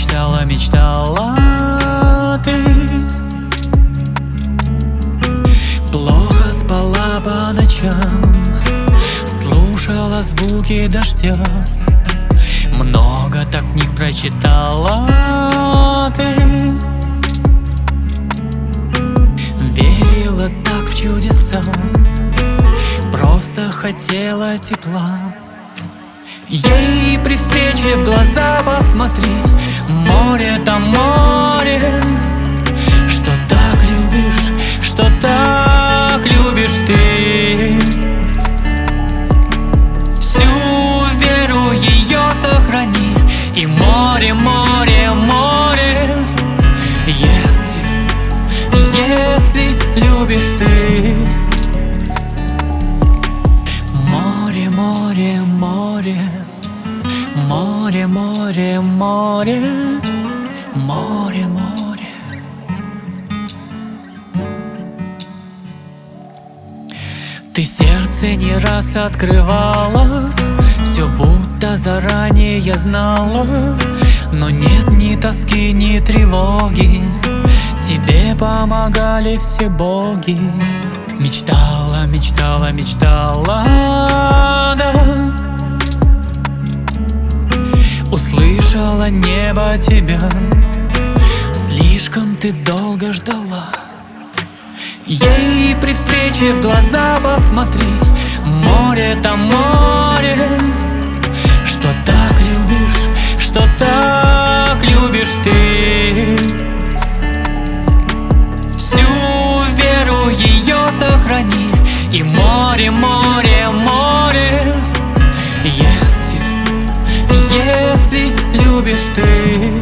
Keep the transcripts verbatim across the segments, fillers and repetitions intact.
мечтала, мечтала ты. Плохо спала по ночам, слушала звуки дождя. Много так книг прочитала ты. Верила так в чудеса, просто хотела тепла. Ей при встрече в глаза посмотри, море там море. Что так любишь, что так любишь ты. Всю веру ее сохрани, и море, море, море. Если, если любишь ты. Море, море, море. Море, море, море. Море, море. Ты сердце не раз открывала, все будто заранее я знала. Но нет ни тоски, ни тревоги, тебе помогали все боги. Мечтала, мечтала, мечтала, да. Услышала небо тебя, слишком ты долго ждала. Ей при встрече в глаза посмотри, море там море. Что так любишь, что так любишь ты. Всю веру ее сохрани, и море, море, море. Если, если любишь ты.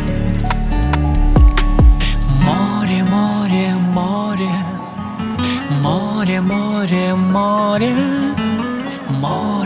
Море, море, море. Море, море, море. Море.